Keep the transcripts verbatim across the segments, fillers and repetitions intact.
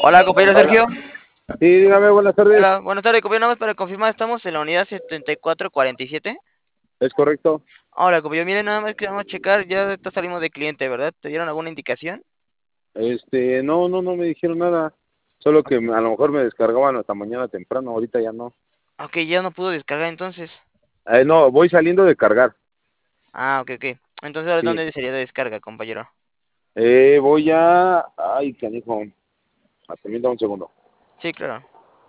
Hola, compañero Hola. Sergio. Sí, dígame, buenas tardes. Hola, buenas tardes, compañero. Nada más para confirmar, estamos en la unidad setenta y cuatro cuarenta y siete. ¿Es correcto? Hola, compañero. Miren, nada más queremos checar. Ya está salimos de cliente, ¿verdad? ¿Te dieron alguna indicación? Este, no, no, no me dijeron nada. Solo Ok, que me- a lo mejor me descargaban hasta mañana temprano, ahorita ya no. ok, ya no pudo descargar entonces. Eh, no, voy saliendo de cargar. Ah, ok, ok. Entonces, ¿ahora Sí. dónde sería de descarga, compañero? Eh, voy a... Ay, canijo. Ah, permítame un segundo. Sí, claro.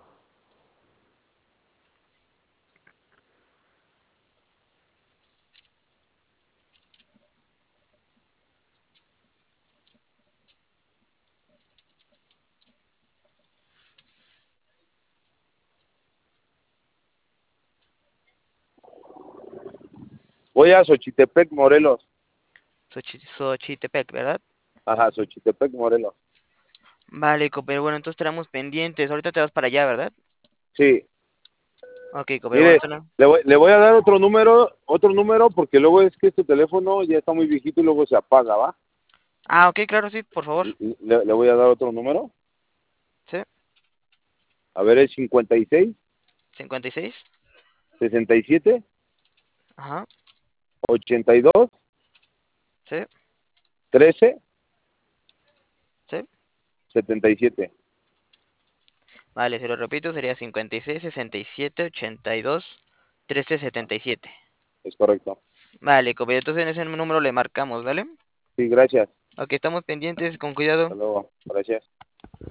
Voy a Xochitepec, Morelos. Xochi- Xochitepec, ¿verdad? Ajá, Xochitepec, Morelos. Vale, compañero. Bueno, entonces tenemos pendientes. Ahorita te vas para allá, ¿verdad? Sí. Ok, compañero. Bueno, Mire, entonces, le voy, le voy a dar otro número, otro número, porque luego es que este teléfono ya está muy viejito y luego se apaga, ¿va? ah, ok, claro, sí, por favor. Le, le voy a dar otro número. Sí, A ver, es cincuenta y seis, cincuenta y seis. sesenta y siete, Ajá, ochenta y dos, sí, trece, sí. setenta y siete. Vale, se lo repito, sería cincuenta y seis, sesenta y siete, ochenta y dos, trece, setenta y siete. Es correcto. Vale, compañero, entonces en ese número le marcamos, ¿vale? Sí, gracias. Ok, estamos pendientes, con Hasta cuidado. luego. Gracias.